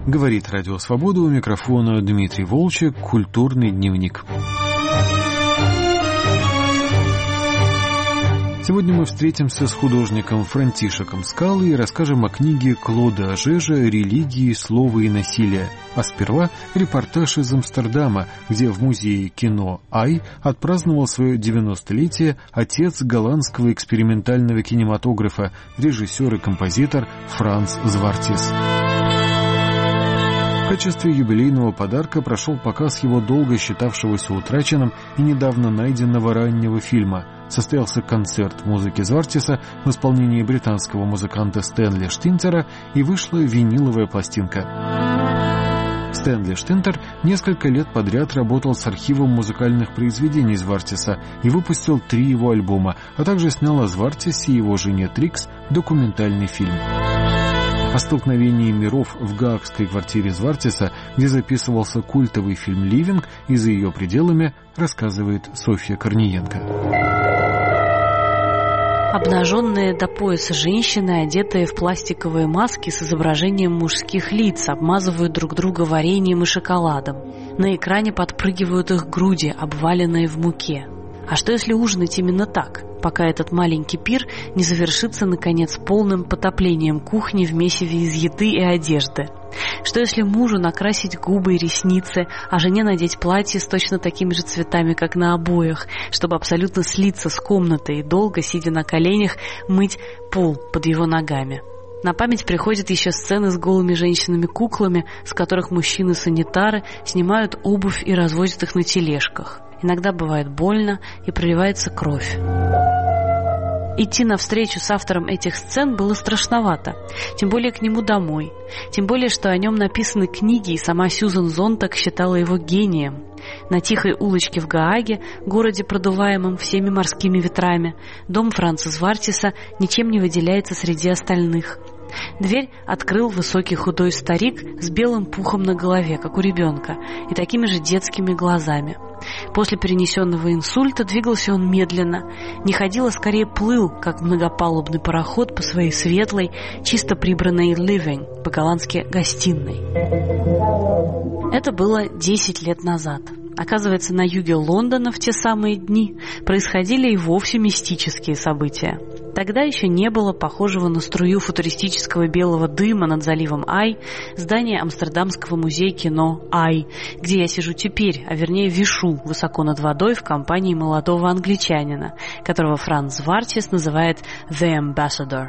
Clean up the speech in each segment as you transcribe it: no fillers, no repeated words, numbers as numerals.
Говорит Радио Свобода, у микрофона Дмитрий Волчек, «Культурный дневник». Сегодня мы встретимся с художником Франтишеком Скалой и расскажем о книге Клода Ажежа «Религии, слова и насилие». А сперва репортаж из Амстердама, где в музее кино «Ай» отпраздновал свое 90-летие отец голландского экспериментального кинематографа, режиссер и композитор Франц Звартис. В качестве юбилейного подарка прошел показ его долго считавшегося утраченным и недавно найденного раннего фильма. Состоялся концерт музыки Звартиса в исполнении британского музыканта Стэнли Штинтера и вышла виниловая пластинка. Стэнли Штинтер несколько лет подряд работал с архивом музыкальных произведений Звартиса и выпустил 3 его альбома, а также снял о Звартисе и его жене Трикс документальный фильм. О столкновении миров в гаагской квартире Звартиса, где записывался культовый фильм «Ливинг», и за ее пределами рассказывает Софья Корниенко. Обнаженные до пояса женщины, одетые в пластиковые маски с изображением мужских лиц, обмазывают друг друга вареньем и шоколадом. На экране подпрыгивают их груди, обваленные в муке. А что если ужинать именно так, пока этот маленький пир не завершится, наконец, полным потоплением кухни в месиве из еды и одежды? Что если мужу накрасить губы и ресницы, а жене надеть платье с точно такими же цветами, как на обоях, чтобы абсолютно слиться с комнатой и долго, сидя на коленях, мыть пол под его ногами? На память приходят еще сцены с голыми женщинами-куклами, с которых мужчины-санитары снимают обувь и развозят их на тележках. Иногда бывает больно и проливается кровь. Идти навстречу с автором этих сцен было страшновато, тем более к нему домой, тем более, что о нем написаны книги, и сама Сьюзан Зонтаг считала его гением. На тихой улочке в Гааге, городе, продуваемом всеми морскими ветрами, дом Франца Звартиса ничем не выделяется среди остальных. Дверь открыл высокий худой старик с белым пухом на голове, как у ребенка, и такими же детскими глазами. После перенесенного инсульта двигался он медленно, не ходил, а скорее плыл, как многопалубный пароход по своей светлой, чисто прибранной «living», по-голландски «гостиной». Это было 10 лет назад. Оказывается, на юге Лондона в те самые дни происходили и вовсе мистические события. Тогда еще не было похожего на струю футуристического белого дыма над заливом Ай здания Амстердамского музея кино Ай, где я сижу теперь, а вернее вишу высоко над водой в компании молодого англичанина, которого Франц Звартис называет «The Ambassador».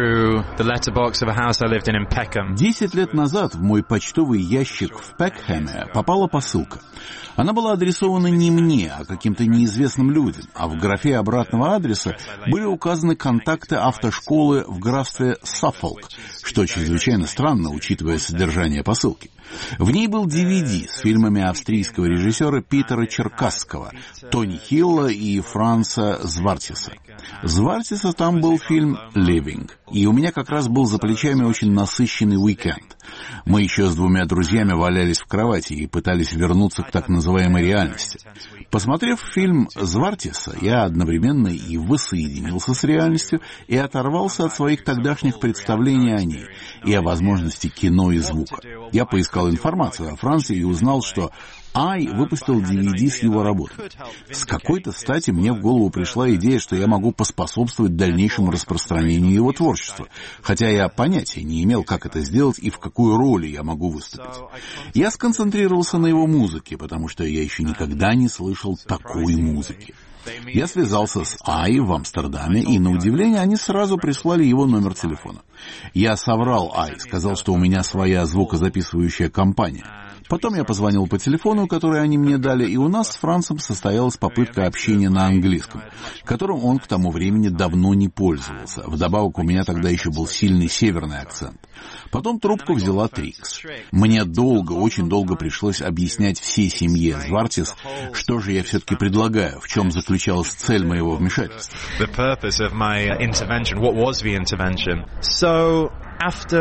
10 лет назад в мой почтовый ящик в Пекхэме попала посылка. Она была адресована не мне, а каким-то неизвестным людям, а в графе обратного адреса были указаны контакты автошколы в графстве Саффолк, что чрезвычайно странно, учитывая содержание посылки. В ней был DVD с фильмами австрийского режиссера Питера Черкасского, Тони Хилла и Франца Звартиса. Звартиса там был фильм «Ливинг», и у меня как раз был за плечами очень насыщенный уикенд. Мы еще с 2 друзьями валялись в кровати и пытались вернуться к так называемой реальности. Посмотрев фильм Звартиса, я одновременно и воссоединился с реальностью, и оторвался от своих тогдашних представлений о ней, и о возможности кино и звука. Я поискал информацию о Франции и узнал, что Ай выпустил DVD с его работами. С какой-то стати мне в голову пришла идея, что я могу поспособствовать дальнейшему распространению его творчества, хотя я понятия не имел, как это сделать и в какую роль я могу выступить. Я сконцентрировался на его музыке, потому что я еще никогда не слышал такой музыки. Я связался с Ай в Амстердаме, и, на удивление, они сразу прислали его номер телефона. Я соврал Ай, сказал, что у меня своя звукозаписывающая компания. Потом я позвонил по телефону, который они мне дали, и у нас с Францем состоялась попытка общения на английском, которым он к тому времени давно не пользовался. Вдобавок, у меня тогда еще был сильный северный акцент. Потом трубку взяла Трикс. Мне долго, очень долго пришлось объяснять всей семье Звартис, что же я все-таки предлагаю, в чем заключалась цель моего вмешательства.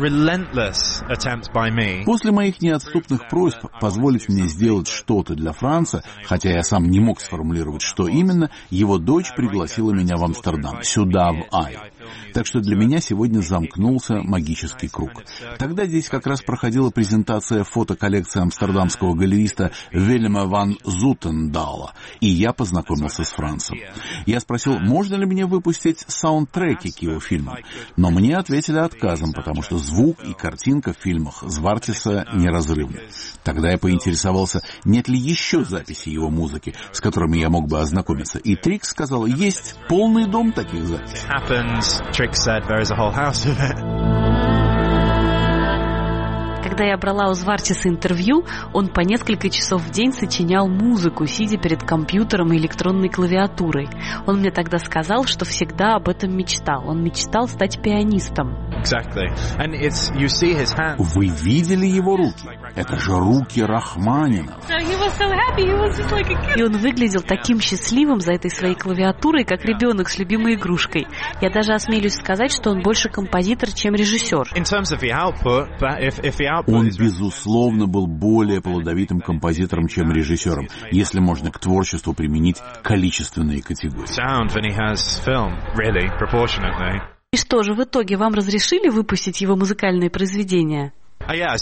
После моих неотступных просьб позволить мне сделать что-то для Франца, хотя я сам не мог сформулировать, что именно, его дочь пригласила меня в Амстердам, сюда, в Ай. Так что для меня сегодня замкнулся магический круг. Тогда здесь как раз проходила презентация фотоколлекции амстердамского галериста Вильяма ван Зутендала, и я познакомился с Францем. Я спросил, можно ли мне выпустить саундтреки к его фильмам, но мне ответили отказом, потому что звук и картинка в фильмах Звартиса неразрывны. Тогда я поинтересовался, нет ли еще записей его музыки, с которыми я мог бы ознакомиться, и Трикс сказал, есть полный дом таких записей. Когда я брала у Звартиса интервью, он по несколько часов в день сочинял музыку, сидя перед компьютером и электронной клавиатурой. Он мне тогда сказал, что всегда об этом мечтал. Он мечтал стать пианистом. Вы видели его руки? Это же руки Рахманинова. И он выглядел таким счастливым за этой своей клавиатурой, как ребенок с любимой игрушкой. Я даже осмелюсь сказать, что он больше композитор, чем режиссер. Он, безусловно, был более плодовитым композитором, чем режиссером, если можно к творчеству применить количественные категории. И что же, в итоге вам разрешили выпустить его музыкальные произведения? Я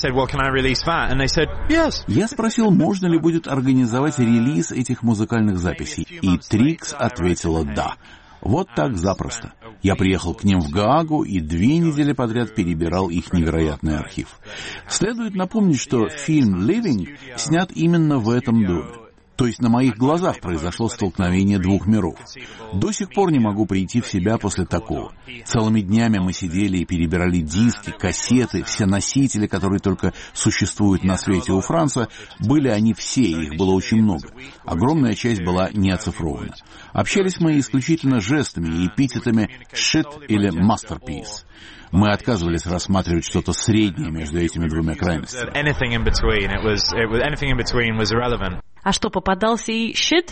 спросил, можно ли будет организовать релиз этих музыкальных записей, и Трикс ответила «да». Вот так запросто. Я приехал к ним в Гаагу и 2 недели подряд перебирал их невероятный архив. Следует напомнить, что фильм «Living» снят именно в этом доме. То есть на моих глазах произошло столкновение 2 миров. До сих пор не могу прийти в себя после такого. Целыми днями мы сидели и перебирали диски, кассеты, все носители, которые только существуют на свете у Франца, были они все, их было очень много. Огромная часть была не оцифрована. Общались мы исключительно жестами и эпитетами «shit» или «masterpiece». Мы отказывались рассматривать что-то среднее между этими 2 крайностями. А что, попадался и shit?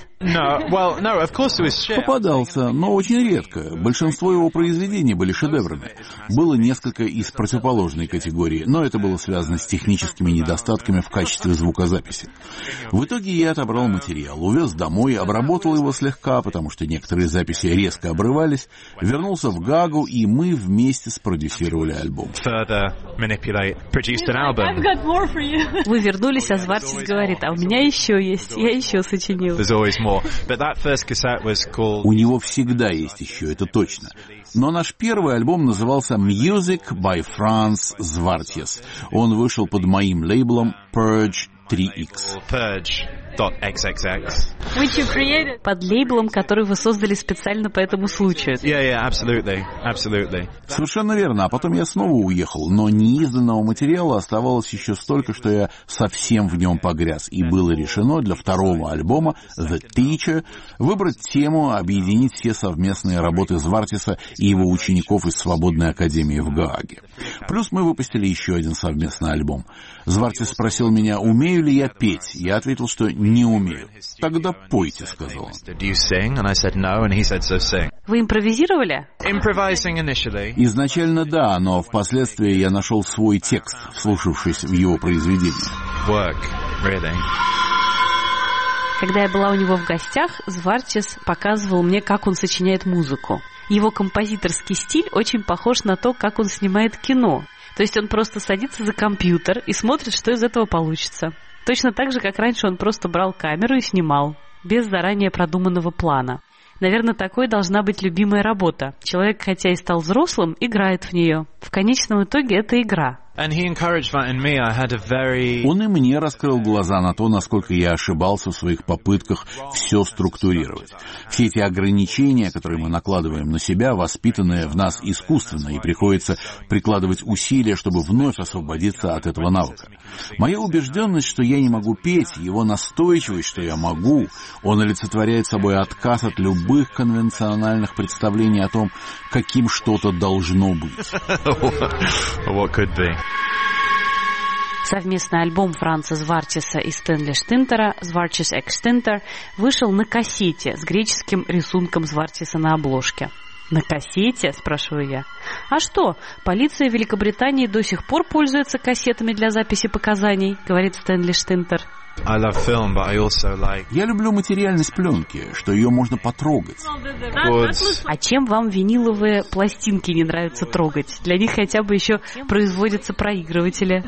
Попадался, но очень редко. Большинство его произведений были шедеврами. Было несколько из противоположной категории, но это было связано с техническими недостатками в качестве звукозаписи. В итоге я отобрал материал, увез домой, обработал его слегка, потому что некоторые записи резко обрывались, вернулся в Гаагу, и мы вместе спродюсировали альбом. Вы вернулись, а Звартис говорит, а у меня еще есть. Я еще сочинил. У него всегда есть еще, это точно. Но наш первый альбом назывался Music by Franz Zwartjes. Он вышел под моим лейблом Purge 3X. Под лейблом, который вы создали специально по этому случаю. Совершенно верно. А потом я снова уехал, но неизданного материала оставалось еще столько, что я совсем в нем погряз. И было решено для второго альбома The Teacher выбрать тему, объединить все совместные работы Звартиса и его учеников из Свободной Академии в Гааге. Плюс мы выпустили еще один совместный альбом. Звартис спросил меня, умею ли я петь. Я ответил, что не умею. Тогда пойте, сказал он. Вы импровизировали? Изначально да, но впоследствии я нашел свой текст, вслушавшись в его произведение. Когда я была у него в гостях, Звартис показывал мне, как он сочиняет музыку. Его композиторский стиль очень похож на то, как он снимает кино. То есть он просто садится за компьютер и смотрит, что из этого получится. Точно так же, как раньше он просто брал камеру и снимал, без заранее продуманного плана. Наверное, такой должна быть любимая работа. Человек, хотя и стал взрослым, играет в нее. В конечном итоге это игра. Он и мне раскрыл глаза на то, насколько я ошибался в своих попытках все структурировать. Все эти ограничения, которые мы накладываем на себя, воспитанные в нас искусственно, и приходится прикладывать усилия, чтобы вновь освободиться от этого навыка. Моя убежденность, что я не могу петь, его настойчивость, что я могу, он олицетворяет собой отказ от любых конвенциональных представлений о том, каким что-то должно быть. Совместный альбом Франца Звартиса и Стэнли Штинтера «Звартис Экс Штинтер» вышел на кассете с греческим рисунком Звартиса на обложке. «На кассете?» – спрашиваю я. «А что, полиция Великобритании до сих пор пользуется кассетами для записи показаний», – говорит Стэнли Штинтер. Я люблю материальность пленки, что ее можно потрогать. А чем вам виниловые пластинки не нравится трогать? Для них хотя бы еще производятся проигрыватели.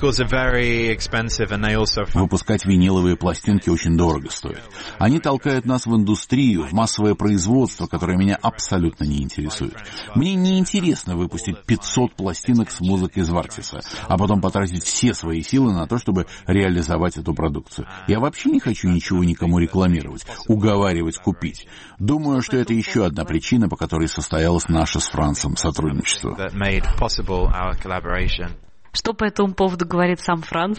Выпускать виниловые пластинки очень дорого стоит. Они толкают нас в индустрию, в массовое производство, которое меня абсолютно не интересует. Мне не интересно выпустить 500 пластинок с музыкой Звартиса, а потом потратить все свои силы на то, чтобы реализовать эту продукцию. Я вообще не хочу ничего никому рекламировать, уговаривать купить. Думаю, что это еще одна причина, по которой состоялось наше с Францем сотрудничество. Что по этому поводу говорит сам Франц?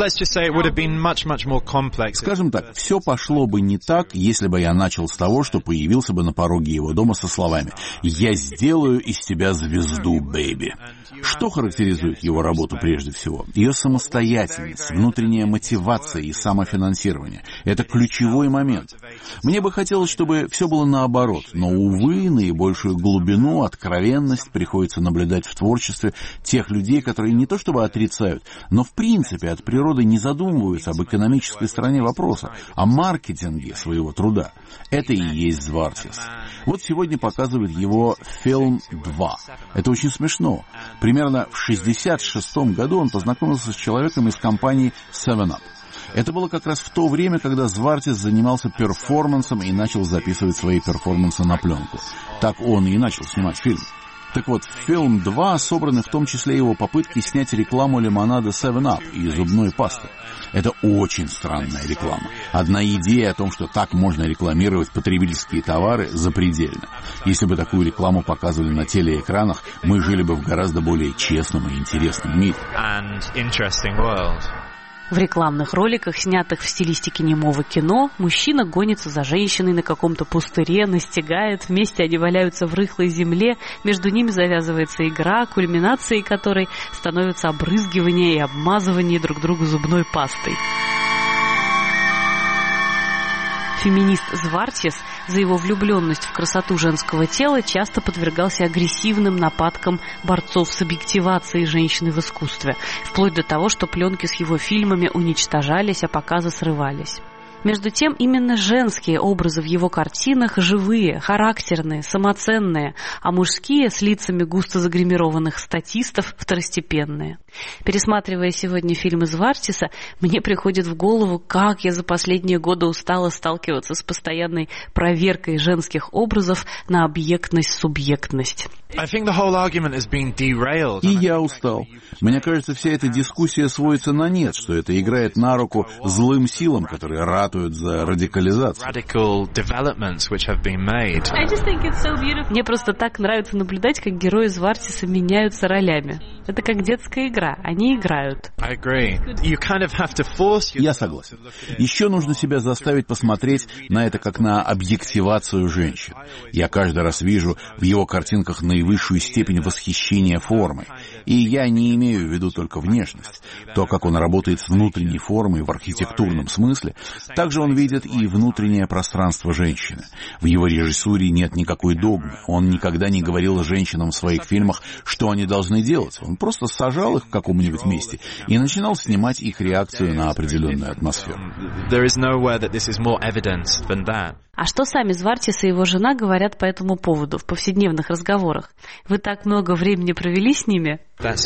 Скажем так, все пошло бы не так, если бы я начал с того, что появился бы на пороге его дома со словами «Я сделаю из тебя звезду, бэйби». Что характеризует его работу прежде всего? Ее самостоятельность, внутренняя мотивация и самофинансирование. Это ключевой момент. Мне бы хотелось, чтобы все было наоборот, но, увы, наибольшую глубину, откровенность приходится наблюдать в творчестве тех людей, которые не то чтобы отрицают, но в принципе от природы не задумываются об экономической стороне вопроса, о маркетинге своего труда. Это и есть Звартис. Вот сегодня показывают его фильм «2». Это очень смешно. Примерно в 1966 году он познакомился с человеком из компании 7up. Это было как раз в то время, когда Звартис занимался перформансом и начал записывать свои перформансы на пленку. Так он и начал снимать фильм. Так вот, фильм 2 собраны в том числе его попытки снять рекламу лимонада 7up и зубной пасты. Это очень странная реклама. Одна идея о том, что так можно рекламировать потребительские товары, запредельна. Если бы такую рекламу показывали на телеэкранах, мы жили бы в гораздо более честном и интересном мире. В рекламных роликах, снятых в стилистике немого кино, мужчина гонится за женщиной на каком-то пустыре, настигает, вместе они валяются в рыхлой земле, между ними завязывается игра, кульминацией которой становится обрызгивание и обмазывание друг друга зубной пастой. Феминист Звартис за его влюбленность в красоту женского тела часто подвергался агрессивным нападкам борцов с объективацией женщины в искусстве, вплоть до того, что пленки с его фильмами уничтожались, а показы срывались. Между тем, именно женские образы в его картинах живые, характерные, самоценные, а мужские с лицами густо загримированных статистов второстепенные. Пересматривая сегодня фильмы Звартиса, мне приходит в голову, как я за последние годы устала сталкиваться с постоянной проверкой женских образов на объектность-субъектность. И я устал. Мне кажется, вся эта дискуссия сводится на нет, что это играет на руку злым силам, которые ратуют за радикализацию. Мне просто так нравится наблюдать, как герои Звартиса меняются ролями. Это как детская игра. Они играют. Я согласен. Еще нужно себя заставить посмотреть на это как на объективацию женщин. Я каждый раз вижу в его картинках наивысшую степень восхищения формой. И я не имею в виду только внешность. То, как он работает с внутренней формой в архитектурном смысле, также он видит и внутреннее пространство женщины. В его режиссуре нет никакой догмы. Он никогда не говорил женщинам в своих фильмах, что они должны делать. Он просто сажал их в каком-нибудь месте и начинал снимать их реакцию на определенную атмосферу. А что сами Звартис и его жена говорят по этому поводу в повседневных разговорах? Вы так много времени провели с ними? Да,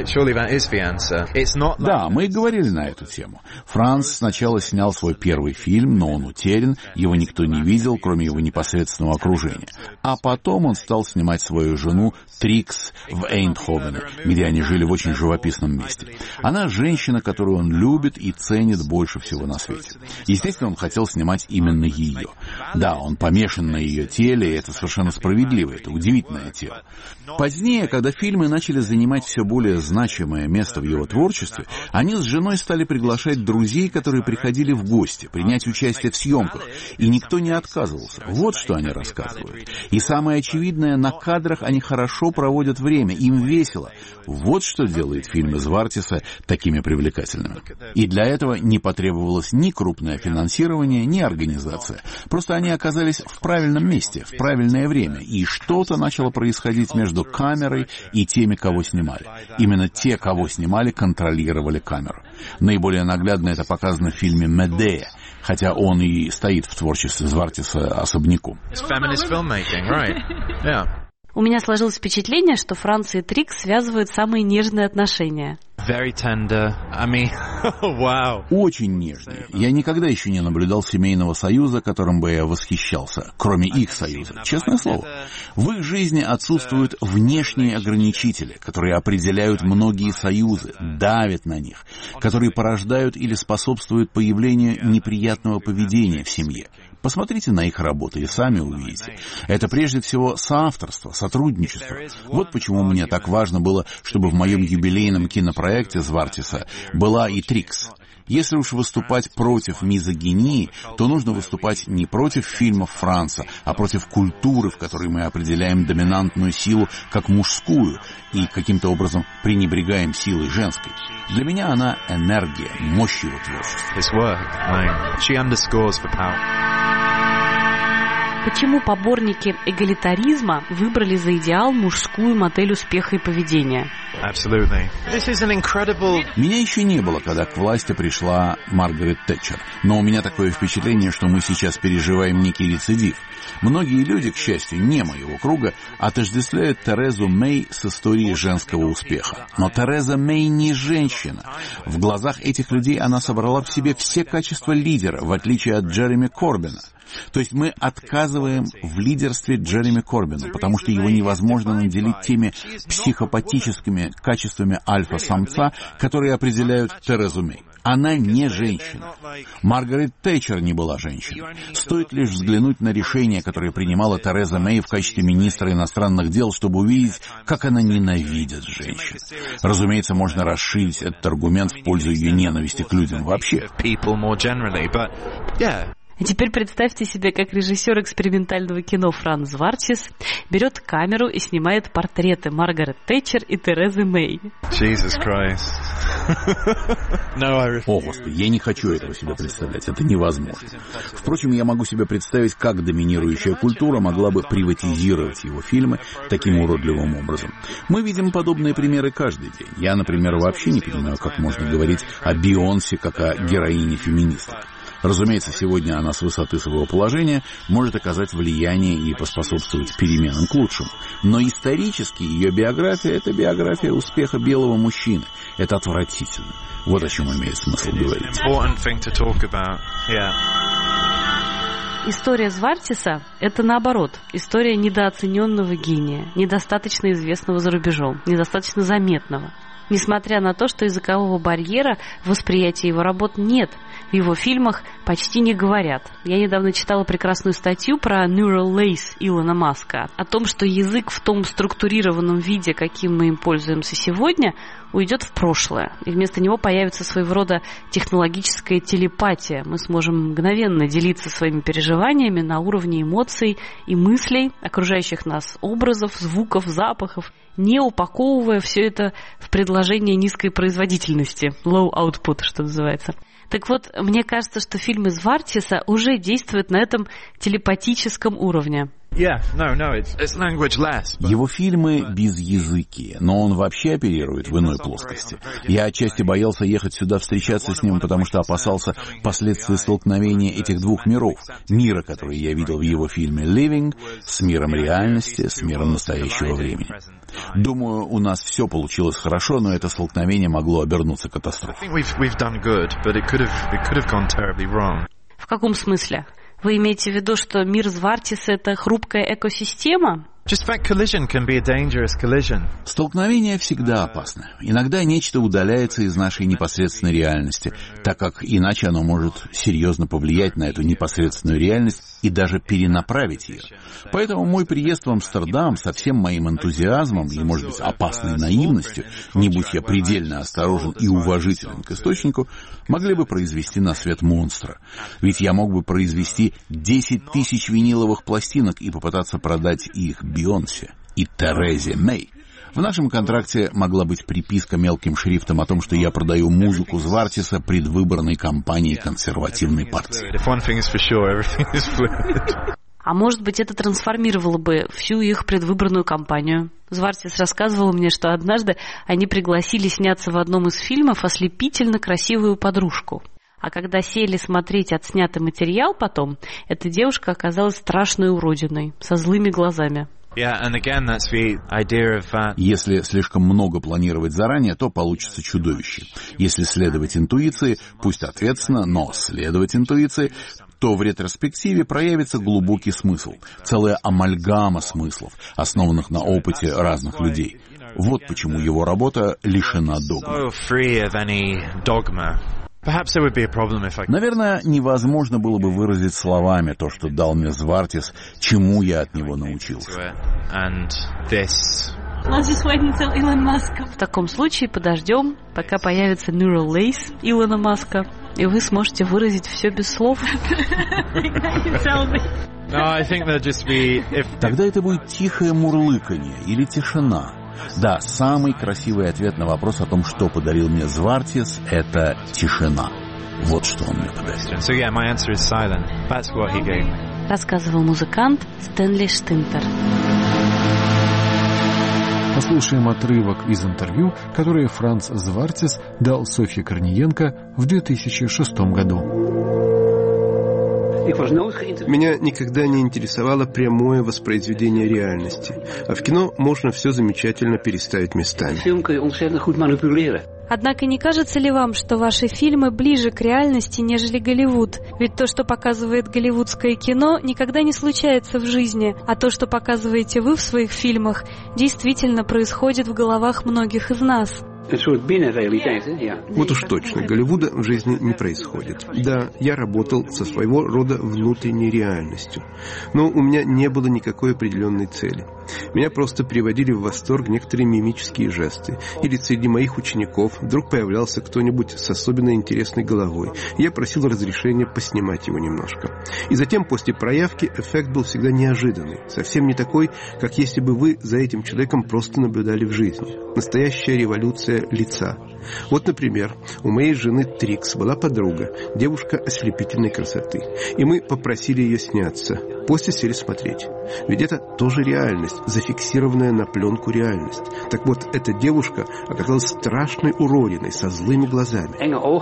мы и говорили на эту тему. Франц сначала снял свой первый фильм, но он утерян, его никто не видел, кроме его непосредственного окружения. А потом он стал снимать свою жену Трикс в Эйндховене, где они жили в очень живописном месте. Она женщина, которую он любит и ценит больше всего на свете. Естественно, он хотел снимать именно ее. Да, он помешан на ее теле, и это совершенно справедливо, это удивительное тело. Позднее, когда фильмы начали занимать все более значимое место в его творчестве, они с женой стали приглашать друзей, которые приходили в гости, принять участие в съемках, и никто не отказывался. Вот что они рассказывают. И самое очевидное, на кадрах они хорошо проводят время, им весело. Вот что делает фильмы Звартиса такими привлекательными. И для этого не потребовалось ни крупное финансирование, ни организация. Просто Просто они оказались в правильном месте, в правильное время, и что-то начало происходить между камерой и теми, кого снимали. Именно те, кого снимали, контролировали камеру. Наиболее наглядно это показано в фильме «Медея», хотя он и стоит в творчестве Звартиса особняком. У меня сложилось впечатление, что Франция и Трикс связывают самые нежные отношения. Very tender. I mean, wow. Очень нежные. Я никогда еще не наблюдал семейного союза, которым бы я восхищался, кроме их союза. Честное слово. В их жизни отсутствуют внешние ограничители, которые определяют многие союзы, давят на них, которые порождают или способствуют появлению неприятного поведения в семье. Посмотрите на их работы и сами увидите. Это прежде всего соавторство, сотрудничество. Вот почему мне так важно было, чтобы в моем юбилейном кинопроекте Звартиса была и Трикс. Если уж выступать против мизогинии, то нужно выступать не против фильмов Франца, а против культуры, в которой мы определяем доминантную силу как мужскую и каким-то образом пренебрегаем силой женской. Для меня она энергия, мощь его творчества. Почему поборники эгалитаризма выбрали за идеал мужскую модель успеха и поведения? Меня еще не было, когда к власти пришла Маргарет Тэтчер. Но у меня такое впечатление, что мы сейчас переживаем некий рецидив. Многие люди, к счастью, не моего круга, отождествляют Терезу Мэй с историей женского успеха. Но Тереза Мэй не женщина. В глазах этих людей она собрала в себе все качества лидера, в отличие от Джереми Корбина. То есть мы отказываем в лидерстве Джереми Корбину, потому что его невозможно наделить теми психопатическими качествами альфа-самца, которые определяют Терезу Мэй. Она не женщина. Маргарет Тэтчер не была женщиной. Стоит лишь взглянуть на решение, которое принимала Тереза Мэй в качестве министра иностранных дел, чтобы увидеть, как она ненавидит женщин. Разумеется, можно расширить этот аргумент в пользу ее ненависти к людям вообще. А теперь представьте себе, как режиссер экспериментального кино Франц Звартис берет камеру и снимает портреты Маргарет Тэтчер и Терезы Мэй. О, Господи, я не хочу этого себе представлять, это невозможно. Впрочем, я могу себе представить, как доминирующая культура могла бы приватизировать его фильмы таким уродливым образом. Мы видим подобные примеры каждый день. Я, например, вообще не понимаю, как можно говорить о Бейонсе как о героине феминисток. Разумеется, сегодня она с высоты своего положения может оказать влияние и поспособствовать переменам к лучшему. Но исторически ее биография — это биография успеха белого мужчины. Это отвратительно. Вот о чем имеет смысл говорить. История Звартиса — это наоборот, история недооцененного гения, недостаточно известного за рубежом, недостаточно заметного. Несмотря на то, что языкового барьера в восприятии его работ нет, в его фильмах почти не говорят. Я недавно читала прекрасную статью про Neural Lace Илона Маска, о том, что язык в том структурированном виде, каким мы им пользуемся сегодня, уйдет в прошлое, и вместо него появится своего рода технологическая телепатия. Мы сможем мгновенно делиться своими переживаниями на уровне эмоций и мыслей, окружающих нас образов, звуков, запахов, не упаковывая все это в предложение низкой производительности, low output, что называется. Так вот, мне кажется, что фильмы Звартиса уже действуют на этом телепатическом уровне. Его фильмы безязыкие, но он вообще оперирует в иной плоскости. Я отчасти боялся ехать сюда встречаться с ним, потому что опасался последствий столкновения этих двух миров. Мира, который я видел в его фильме «Living», с миром реальности, с миром настоящего времени. Думаю, у нас все получилось хорошо, но это столкновение могло обернуться катастрофой. В каком смысле? Вы имеете в виду, что мир Звартиса — это хрупкая экосистема? Столкновение всегда опасно. Иногда нечто удаляется из нашей непосредственной реальности, так как иначе оно может серьезно повлиять на эту непосредственную реальность и даже перенаправить ее. Поэтому мой приезд в Амстердам со всем моим энтузиазмом и, может быть, опасной наивностью, не будь я предельно осторожен и уважителен к источнику, могли бы произвести на свет монстра. Ведь я мог бы произвести 10 тысяч виниловых пластинок и попытаться продать их Бейонсе и Терезе Мэй. В нашем контракте могла быть приписка мелким шрифтом о том, что я продаю музыку Звартиса предвыборной кампании консервативной партии. А может быть, это трансформировало бы всю их предвыборную кампанию. Звартис рассказывал мне, что однажды они пригласили сняться в одном из фильмов ослепительно красивую подружку. А когда сели смотреть отснятый материал потом, эта девушка оказалась страшной уродиной, со злыми глазами. Если слишком много планировать заранее, то получится чудовище. Если следовать интуиции, пусть ответственно, но следовать интуиции, то в ретроспективе проявится глубокий смысл, целая амальгама смыслов, основанных на опыте разных людей. Вот почему его работа лишена догмы. Наверное, невозможно было бы выразить словами то, что дал мне Звартис, чему я от него научился. В таком случае подождем, пока появится Neural Lace Илона Маска, и вы сможете выразить все без слов. Тогда это будет тихое мурлыканье или тишина. Да, самый красивый ответ на вопрос о том, что подарил мне Звартис, это тишина. Вот что он мне подарил. Рассказывал музыкант Стэнли Штинтер. Послушаем отрывок из интервью, которое Франц Звартис дал Софье Корниенко в 2006 году. Меня никогда не интересовало прямое воспроизведение реальности. А в кино можно все замечательно переставить местами. Однако не кажется ли вам, что ваши фильмы ближе к реальности, нежели Голливуд? Ведь то, что показывает голливудское кино, никогда не случается в жизни, а то, что показываете вы в своих фильмах, действительно происходит в головах многих из нас. Вот уж точно, Голливуда в жизни не происходит. Да, я работал со своего рода внутренней реальностью, но у меня не было никакой определенной цели. Меня просто приводили в восторг некоторые мимические жесты. Или среди моих учеников вдруг появлялся кто-нибудь с особенно интересной головой. Я просил разрешения поснимать его немножко. И затем, после проявки, эффект был всегда неожиданный. Совсем не такой, как если бы вы за этим человеком просто наблюдали в жизни. Настоящая революция лица. Вот, например, у моей жены Трикс была подруга, девушка ослепительной красоты. И мы попросили ее сняться. После сели смотреть. Ведь это тоже реальность, зафиксированная на пленку реальность. Так вот, эта девушка оказалась страшной уродиной со злыми глазами.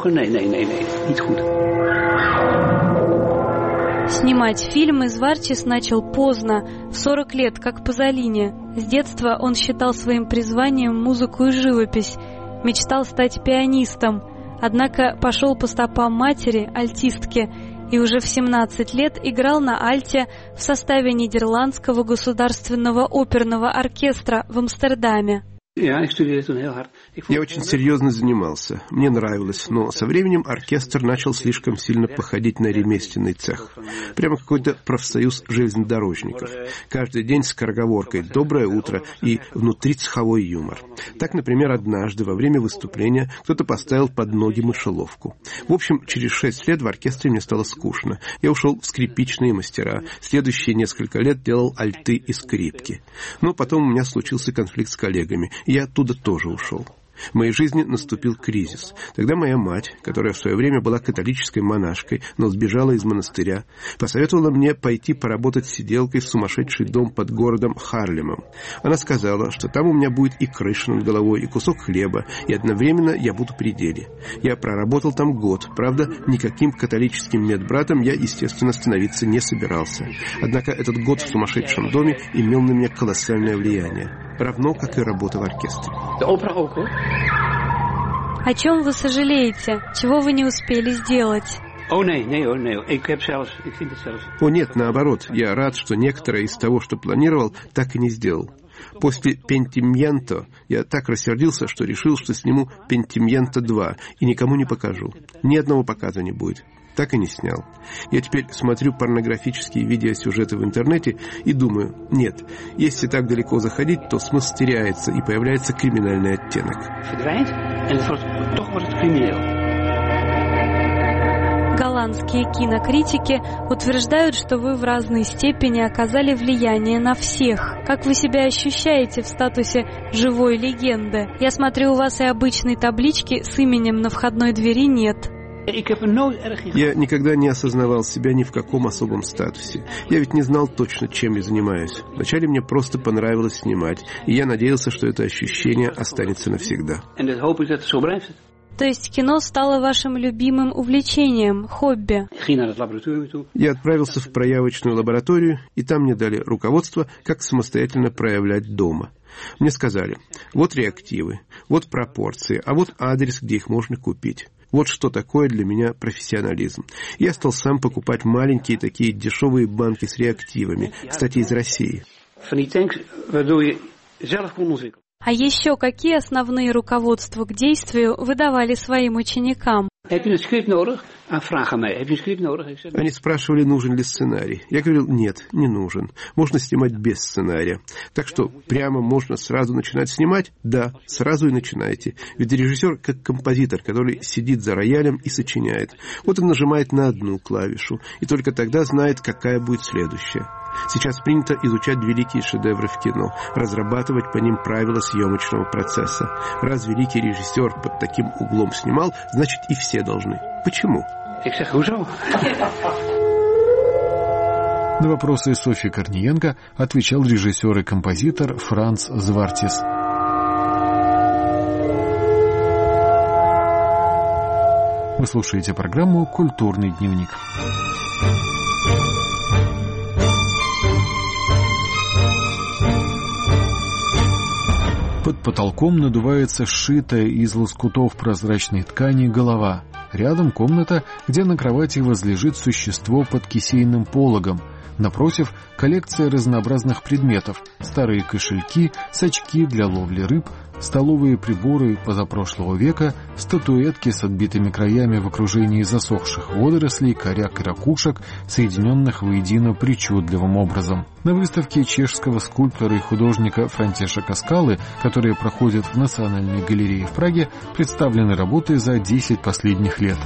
Снимать фильмы Звартис начал поздно, в 40 лет, как Пазолини. С детства он считал своим призванием музыку и живопись. Мечтал стать пианистом, однако пошел по стопам матери, альтистки, и уже в 17 лет играл на альте в составе Нидерландского государственного оперного оркестра в Амстердаме. Я очень серьезно занимался. Мне нравилось, но со временем оркестр начал слишком сильно походить на ремесленный цех. Прямо какой-то профсоюз железнодорожников. Каждый день с скороговоркой «Доброе утро» и внутри цеховой юмор. Так, например, однажды во время выступления кто-то поставил под ноги мышеловку. В общем, через 6 лет в оркестре мне стало скучно. Я ушел в скрипичные мастера. Следующие несколько лет делал альты и скрипки. Но потом у меня случился конфликт с коллегами. Я оттуда тоже ушел. В моей жизни наступил кризис. Тогда моя мать, которая в свое время была католической монашкой, но сбежала из монастыря, посоветовала мне пойти поработать сиделкой в сумасшедший дом под городом Харлемом. Она сказала, что там у меня будет и крыша над головой, и кусок хлеба, и одновременно я буду при деле. Я проработал там год. Правда, никаким католическим медбратом я, естественно, становиться не собирался. Однако этот год в сумасшедшем доме имел на меня колоссальное влияние. Равно, как и работа в оркестре. О чем вы сожалеете? Чего вы не успели сделать? О нет, наоборот. Я рад, что некоторое из того, что планировал, так и не сделал. После «Пентимьенто» я так рассердился, что решил, что сниму «Пентимьенто 2» и никому не покажу. Ни одного показа не будет. Так и не снял. Я теперь смотрю порнографические видеосюжеты в интернете и думаю, нет, если так далеко заходить, то смысл теряется и появляется криминальный оттенок. голландские кинокритики утверждают, что вы в разной степени оказали влияние на всех. Как вы себя ощущаете в статусе живой легенды? Я смотрю, у вас и обычной таблички с именем на входной двери нет. Я никогда не осознавал себя ни в каком особом статусе. Я ведь не знал точно, чем я занимаюсь. Вначале мне просто понравилось снимать, и я надеялся, что это ощущение останется навсегда. То есть кино стало вашим любимым увлечением, хобби? Я отправился в проявочную лабораторию, и там мне дали руководство, как самостоятельно проявлять дома. Мне сказали, вот реактивы, вот пропорции, а вот адрес, где их можно купить. Вот что такое для меня профессионализм. Я стал сам покупать маленькие такие дешевые банки с реактивами, кстати, из России. А еще какие основные руководства к действию вы давали своим ученикам? Они спрашивали, нужен ли сценарий. Я говорил, нет, не нужен. Можно снимать без сценария. Так что прямо можно сразу начинать снимать? Да, сразу и начинайте. Ведь режиссер как композитор, который сидит за роялем и сочиняет. Вот он нажимает на одну клавишу, и только тогда знает, какая будет следующая. Сейчас принято изучать великие шедевры в кино, разрабатывать по ним правила съемочного процесса. Раз великий режиссер под таким углом снимал, значит и все должны. Почему? На вопросы Софьи Корниенко отвечал режиссер и композитор Франц Звартис. Вы слушаете программу «Культурный дневник». Под потолком надувается сшитая из лоскутов прозрачной ткани голова. Рядом комната, где на кровати возлежит существо под кисейным пологом. Напротив — коллекция разнообразных предметов, старые кошельки, сачки для ловли рыб, столовые приборы позапрошлого века, статуэтки с отбитыми краями в окружении засохших водорослей, коряк и ракушек, соединенных воедино причудливым образом. На выставке чешского скульптора и художника Франтишека Скалы, которая проходит в Национальной галерее в Праге, представлены работы за 10 последних лет.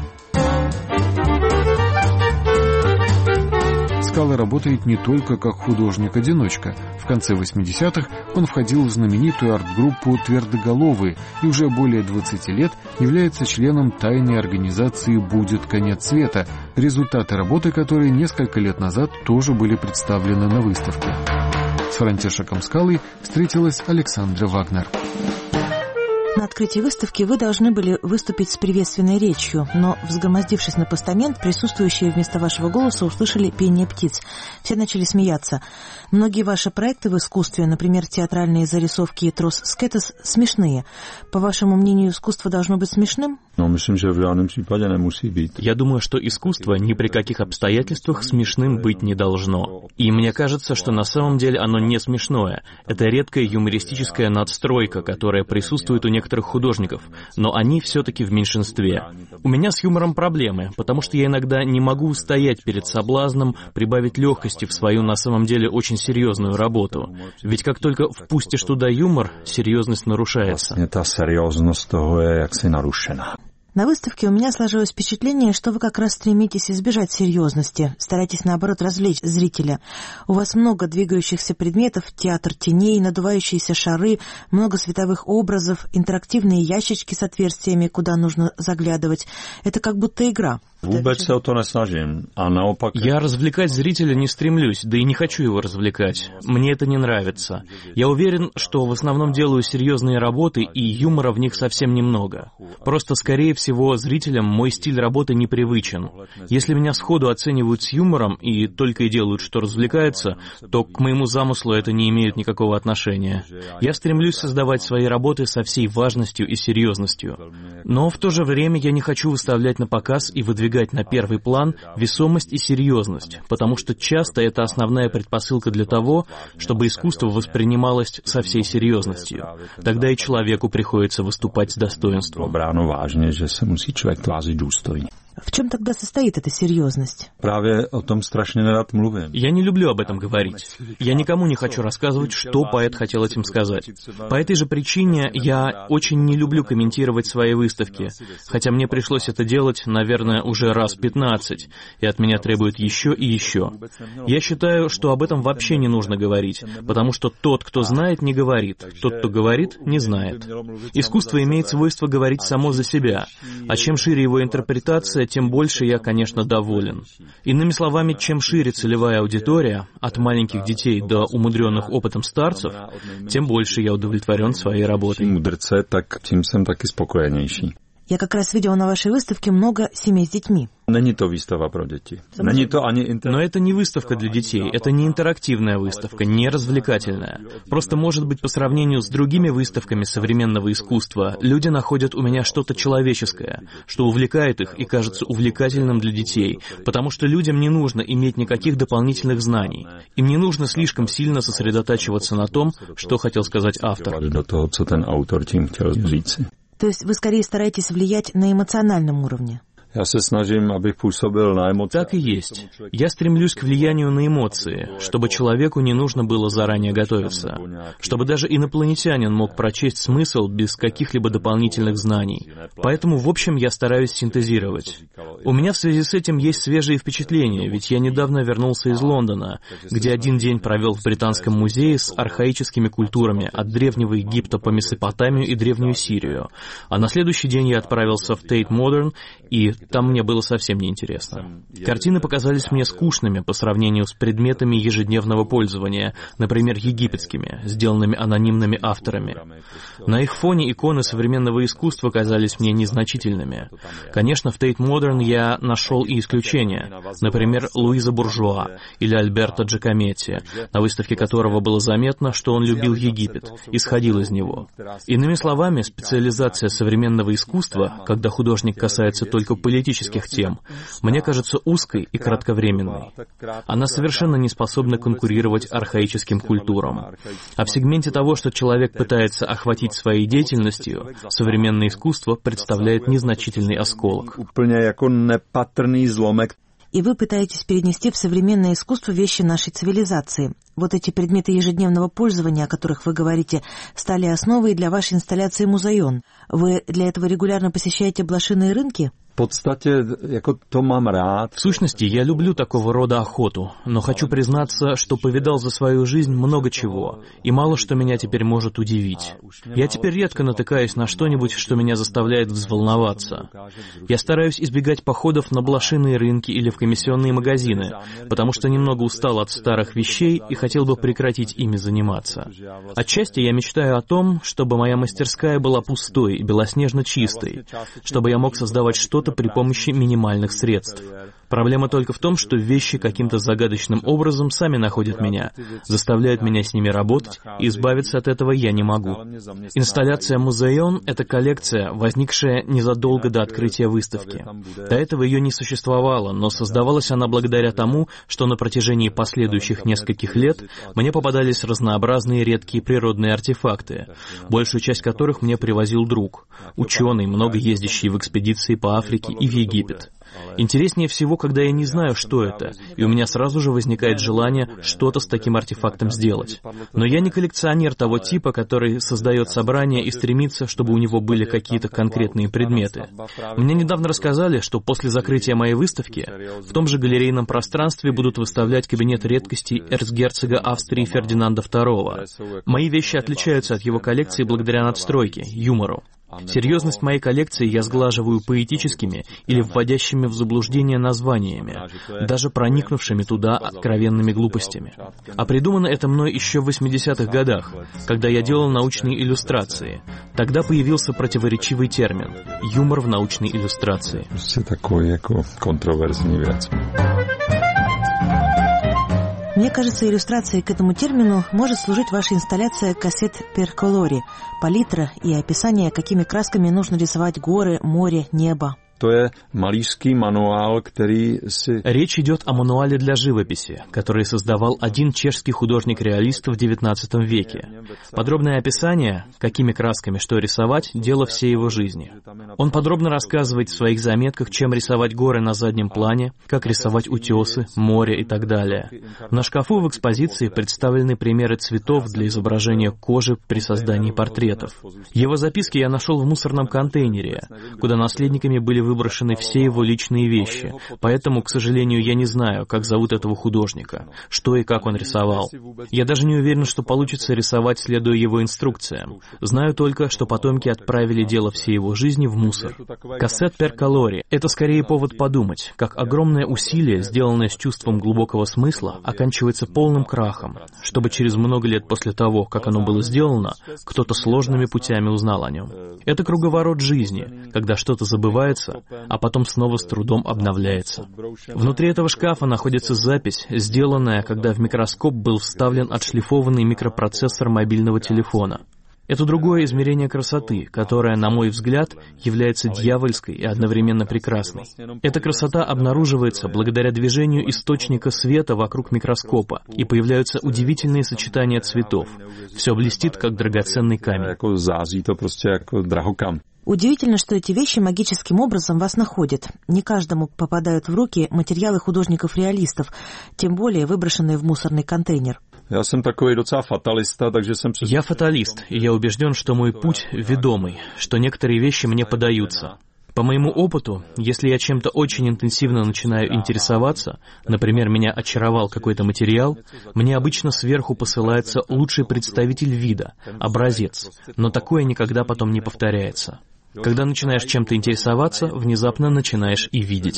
Скала работает не только как художник-одиночка. В конце 80-х он входил в знаменитую арт-группу «Твердоголовые» и уже более 20 лет является членом тайной организации «Будет конец света», результаты работы которой несколько лет назад тоже были представлены на выставке. С Франтишеком Скалой встретилась Александра Вагнер. На открытии выставки вы должны были выступить с приветственной речью, но, взгромоздившись на постамент, присутствующие вместо вашего голоса услышали пение птиц. Все начали смеяться. Многие ваши проекты в искусстве, например, театральные зарисовки и трос скетес, смешные. По вашему мнению, искусство должно быть смешным? Я думаю, что искусство ни при каких обстоятельствах смешным быть не должно. И мне кажется, что на самом деле оно не смешное. Это редкая юмористическая надстройка, которая присутствует у некоторых художников, но они все-таки в меньшинстве. У меня с юмором проблемы, потому что я иногда не могу устоять перед соблазном прибавить легкости в свою на самом деле очень серьезную работу. Ведь как только впустишь туда юмор, серьезность нарушается. На выставке у меня сложилось впечатление, что вы как раз стремитесь избежать серьезности, стараетесь, наоборот, развлечь зрителя. У вас много двигающихся предметов, театр теней, надувающиеся шары, много световых образов, интерактивные ящички с отверстиями, куда нужно заглядывать. Это как будто игра. Я развлекать зрителя не стремлюсь, да и не хочу его развлекать. Мне это не нравится. Я уверен, что в основном делаю серьезные работы, и юмора в них совсем немного. Просто, скорее всего, зрителям мой стиль работы непривычен. Если меня сходу оценивают с юмором и только и делают, что развлекаются, то к моему замыслу это не имеет никакого отношения. Я стремлюсь создавать свои работы со всей важностью и серьезностью. Но в то же время я не хочу выставлять на показ и выдвигать на первый план весомость и серьезность, потому что часто это основная предпосылка для того, чтобы искусство воспринималось со всей серьезностью. Тогда и человеку приходится выступать с достоинством. В чем тогда состоит эта серьезность? Právě o tom strašně nerad mluvím. Я не люблю об этом говорить. Я никому не хочу рассказывать, что поэт хотел этим сказать. По этой же причине я очень не люблю комментировать свои выставки, хотя мне пришлось это делать, наверное, уже раз 15, и от меня требуют еще и еще. Я считаю, что об этом вообще не нужно говорить, потому что тот, кто знает, не говорит, тот, кто говорит, не знает. Искусство имеет свойство говорить само за себя, а чем шире его интерпретация, тем больше я, конечно, доволен. Иными словами, чем шире целевая аудитория, от маленьких детей до умудренных опытом старцев, тем больше я удовлетворен своей работой. Я как раз видела на вашей выставке много семей с детьми. Není to výstava pro děti. Není to ani Но это не выставка для детей, это не интерактивная выставка, не развлекательная. Просто, может быть, по сравнению с другими выставками современного искусства, люди находят у меня что-то человеческое, что увлекает их и кажется увлекательным для детей, потому что людям не нужно иметь никаких дополнительных знаний. Им не нужно слишком сильно сосредотачиваться на том, что хотел сказать автор. do toho, co ten autor tím chtěl říci. То есть вы скорее стараетесь влиять на эмоциональном уровне? Já se snažím, abych působil na emoce. Так и есть. Я стремлюсь к влиянию на эмоции, чтобы человеку не нужно было заранее готовиться, чтобы даже инопланетянин мог прочесть смысл без каких-либо дополнительных знаний. Поэтому, в общем, я стараюсь синтезировать. У меня в связи с этим есть свежие впечатления, ведь я недавно вернулся из Лондона, где один день провел в Британском музее с архаическими культурами от Древнего Египта по Месопотамию и Древнюю Сирию. А на следующий день я отправился в Tate Modern, и там мне было совсем неинтересно. Картины показались мне скучными по сравнению с предметами ежедневного пользования, например, египетскими, сделанными анонимными авторами. На их фоне иконы современного искусства казались мне незначительными. Конечно, в Tate Modern я нашел и исключения, например, Луиза Буржуа или Альберто Джакометти, на выставке которого было заметно, что он любил Египет, исходил из него. Иными словами, специализация современного искусства, когда художник касается только политических тем, мне кажется узкой и кратковременной. Она совершенно не способна конкурировать архаическим культурам. А в сегменте того, что человек пытается охватить своей деятельностью, современное искусство представляет незначительный осколок. И вы пытаетесь перенести в современное искусство вещи нашей цивилизации. Вот эти предметы ежедневного пользования, о которых вы говорите, стали основой для вашей инсталляции «Музайон». Вы для этого регулярно посещаете блошиные рынки? В сущности, я люблю такого рода охоту, но хочу признаться, что повидал за свою жизнь много чего, и мало что меня теперь может удивить. Я теперь редко натыкаюсь на что-нибудь, что меня заставляет взволноваться. Я стараюсь избегать походов на блошиные рынки или в комиссионные магазины, потому что немного устал от старых вещей и хотел бы прекратить ими заниматься. Отчасти я мечтаю о том, чтобы моя мастерская была пустой и белоснежно чистой, чтобы я мог создавать что-то при помощи минимальных средств. Проблема только в том, что вещи каким-то загадочным образом сами находят меня, заставляют меня с ними работать, и избавиться от этого я не могу. Инсталляция «Музайон» — это коллекция, возникшая незадолго до открытия выставки. До этого ее не существовало, но создавалась она благодаря тому, что на протяжении последующих нескольких лет мне попадались разнообразные редкие природные артефакты, большую часть которых мне привозил друг, ученый, много ездящий в экспедиции по Африке и в Египет. Интереснее всего, когда я не знаю, что это, и у меня сразу же возникает желание что-то с таким артефактом сделать. Но я не коллекционер того типа, который создает собрание и стремится, чтобы у него были какие-то конкретные предметы. Мне недавно рассказали, что после закрытия моей выставки в том же галерейном пространстве будут выставлять кабинет редкостей эрцгерцога Австрии Фердинанда II. Мои вещи отличаются от его коллекции благодаря надстройке, юмору. Серьезность моей коллекции я сглаживаю поэтическими или вводящими в заблуждение названиями, даже проникнувшими туда откровенными глупостями. А придумано это мной еще в 80-х годах, когда я делал научные иллюстрации. Тогда появился противоречивый термин — юмор в научной иллюстрации. Все такое, контроверсный вещь. Мне кажется, иллюстрацией к этому термину может служить ваша инсталляция «Кассет пер колори», палитра и описание, какими красками нужно рисовать горы, море, небо. to je malířský manuál, který si... Речь идет о мануале для живописи, который создавал один чешский художник-реалист в XIX веке. Подробное описание, какими красками что рисовать, дело всей его жизни. Он подробно рассказывает в своих заметках, чем рисовать горы на заднем плане, как рисовать утесы, море и так далее. На шкафу в экспозиции представлены примеры цветов для изображения кожи при создании портретов. Его записки я нашел в мусорном контейнере, куда наследниками были выброшены все его личные вещи, поэтому, к сожалению, я не знаю, как зовут этого художника, что и как он рисовал. Я даже не уверен, что получится рисовать, следуя его инструкциям. Знаю только, что потомки отправили дело всей его жизни в мусор. Кассет пер калори — это скорее повод подумать, как огромное усилие, сделанное с чувством глубокого смысла, оканчивается полным крахом, чтобы через много лет после того, как оно было сделано, кто-то сложными путями узнал о нем. Это круговорот жизни, когда что-то забывается, а потом снова с трудом обновляется. Внутри этого шкафа находится запись, сделанная, когда в микроскоп был вставлен отшлифованный микропроцессор мобильного телефона. Это другое измерение красоты, которое, на мой взгляд, является дьявольской и одновременно прекрасной. Эта красота обнаруживается благодаря движению источника света вокруг микроскопа, и появляются удивительные сочетания цветов. Все блестит, как драгоценный камень. Удивительно, что эти вещи магическим образом вас находят. Не каждому попадают в руки материалы художников-реалистов, тем более выброшенные в мусорный контейнер. Я фаталист, и я убежден, что мой путь ведомый, что некоторые вещи мне подаются. По моему опыту, если я чем-то очень интенсивно начинаю интересоваться, например, меня очаровал какой-то материал, мне обычно сверху посылается лучший представитель вида, образец, но такое никогда потом не повторяется. Когда начинаешь чем-то интересоваться, внезапно начинаешь и видеть.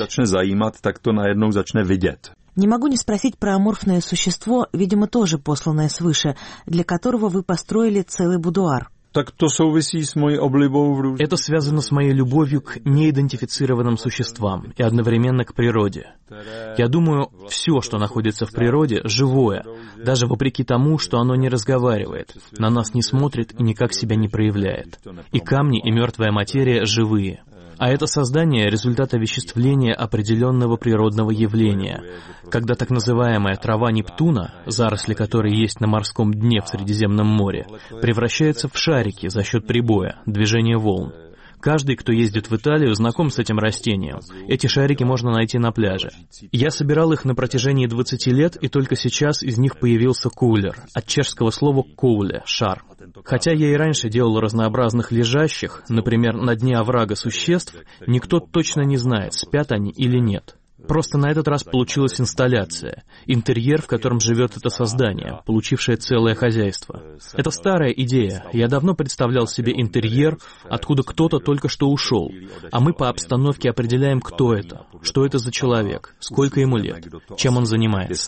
Не могу не спросить про аморфное существо, видимо, тоже посланное свыше, для которого вы построили целый будуар. Это связано с моей любовью к неидентифицированным существам и одновременно к природе. Я думаю, все, что находится в природе, живое, даже вопреки тому, что оно не разговаривает, на нас не смотрит и никак себя не проявляет. И камни, и мертвая материя живые. А это создание — результат овеществления определенного природного явления, когда так называемая трава Нептуна, заросли которой есть на морском дне в Средиземном море, превращается в шарики за счет прибоя, движения волн. Каждый, кто ездит в Италию, знаком с этим растением. Эти шарики можно найти на пляже. Я собирал их на протяжении 20 лет, и только сейчас из них появился кулер, от чешского слова «коуле» — шар. Хотя я и раньше делал разнообразных лежащих, например, на дне оврага существ, никто точно не знает, спят они или нет. Просто на этот раз получилась инсталляция, интерьер, в котором живет это создание, получившее целое хозяйство. Это старая идея. Я давно представлял себе интерьер, откуда кто-то только что ушел, а мы по обстановке определяем, кто это, что это за человек, сколько ему лет, чем он занимается.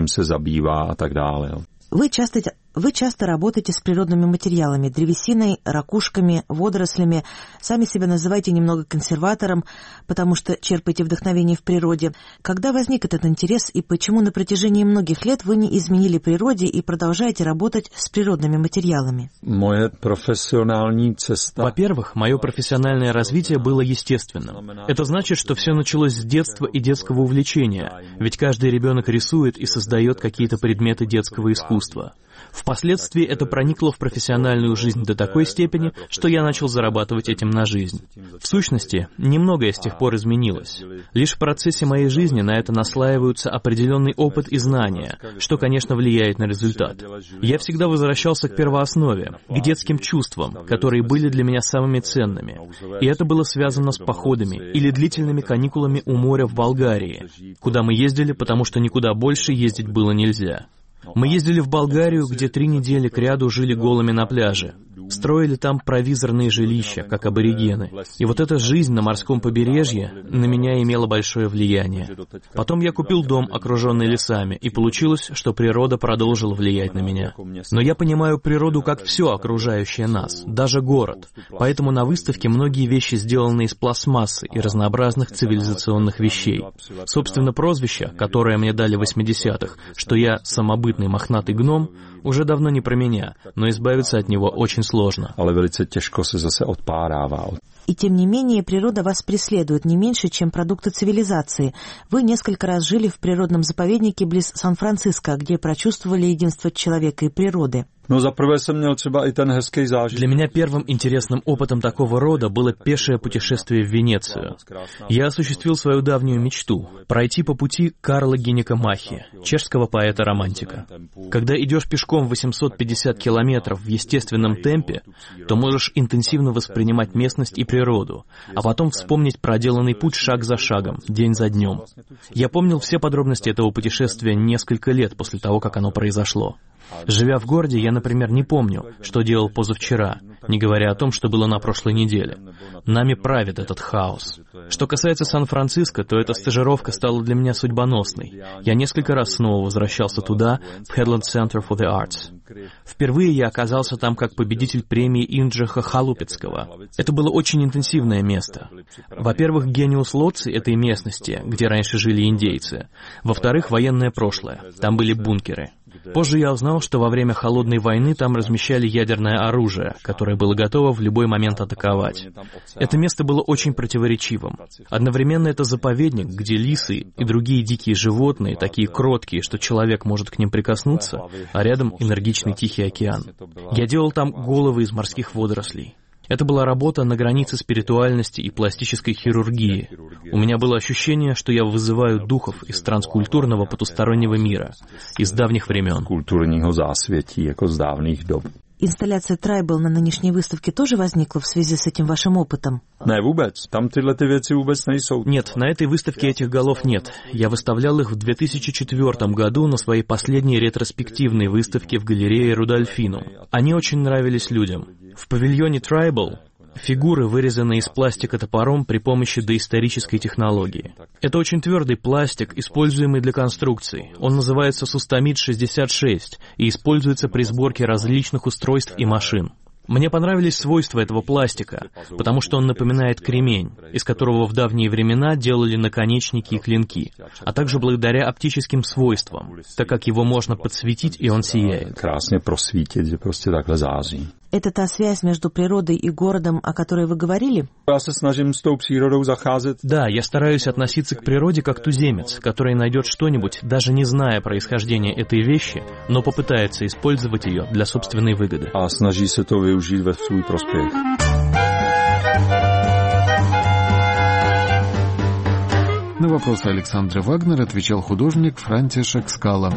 Вы часто работаете с природными материалами, древесиной, ракушками, водорослями. Сами себя называете немного консерватором, потому что черпаете вдохновение в природе. Когда возник этот интерес и почему на протяжении многих лет вы не изменили природе и продолжаете работать с природными материалами? Во-первых, мое профессиональное развитие было естественным. Это значит, что все началось с детства и детского увлечения, ведь каждый ребенок рисует и создает какие-то предметы детского искусства. Впоследствии это проникло в профессиональную жизнь до такой степени, что я начал зарабатывать этим на жизнь. В сущности, немногое с тех пор изменилось. Лишь в процессе моей жизни на это наслаиваются определенный опыт и знания, что, конечно, влияет на результат. Я всегда возвращался к первооснове, к детским чувствам, которые были для меня самыми ценными. И это было связано с походами или длительными каникулами у моря в Болгарии, куда мы ездили, потому что никуда больше ездить было нельзя. Мы ездили в Болгарию, где 3 недели кряду жили голыми на пляже. Строили там провизорные жилища, как аборигены. И вот эта жизнь на морском побережье на меня имела большое влияние. Потом я купил дом, окруженный лесами, и получилось, что природа продолжила влиять на меня. Но я понимаю природу как все окружающее нас, даже город. Поэтому на выставке многие вещи сделаны из пластмассы и разнообразных цивилизационных вещей. Собственно, прозвище, которое мне дали в 80-х, что я самобытный мохнатый гном, уже давно не про меня, но избавиться от него очень сложно. И тем не менее, природа вас преследует не меньше, чем продукты цивилизации. Вы несколько раз жили в природном заповеднике близ Сан-Франциско, где прочувствовали единство человека и природы. Для меня первым интересным опытом такого рода было пешее путешествие в Венецию. Я осуществил свою давнюю мечту — пройти по пути Карла Гинека Махи, чешского поэта-романтика. Когда идешь пешком 850 километров в естественном темпе, то можешь интенсивно воспринимать местность и природу, а потом вспомнить проделанный путь шаг за шагом, день за днем. Я помнил все подробности этого путешествия несколько лет после того, как оно произошло. Живя в городе, я, например, не помню, что делал позавчера, не говоря о том, что было на прошлой неделе. Нами правит этот хаос. Что касается Сан-Франциско, то эта стажировка стала для меня судьбоносной. Я несколько раз снова возвращался туда, в Headland Center for the Arts. Впервые я оказался там как победитель премии Инджиха Халупецкого. Это было очень интенсивное место. Во-первых, гениус лоци этой местности, где раньше жили индейцы. Во-вторых, военное прошлое. Там были бункеры. Позже я узнал, что во время Холодной войны там размещали ядерное оружие, которое было готово в любой момент атаковать. Это место было очень противоречивым. Одновременно это заповедник, где лисы и другие дикие животные, такие кроткие, что человек может к ним прикоснуться, а рядом энергичный Тихий океан. Я делал там головы из морских водорослей. Это была работа на границе спиритуальности и пластической хирургии. У меня было ощущение, что я вызываю духов из транскультурного потустороннего мира, из давних времен. Инсталляция Tribal на нынешней выставке тоже возникла в связи с этим вашим опытом? Нет, на этой выставке этих голов нет. Я выставлял их в 2004 году на своей последней ретроспективной выставке в галерее Рудольфинум. Они очень нравились людям. В павильоне Tribal фигуры, вырезанные из пластика топором при помощи доисторической технологии. Это очень твердый пластик, используемый для конструкций. Он называется Сустамид-66 и используется при сборке различных устройств и машин. Мне понравились свойства этого пластика, потому что он напоминает кремень, из которого в давние времена делали наконечники и клинки, а также благодаря оптическим свойствам, так как его можно подсветить, и он сияет. Это та связь между природой и городом, о которой вы говорили? Да, я стараюсь относиться к природе как туземец, который найдет что-нибудь, даже не зная происхождения этой вещи, но попытается использовать ее для собственной выгоды. На вопросы Александра Вагнера отвечал художник Франтишек Скала.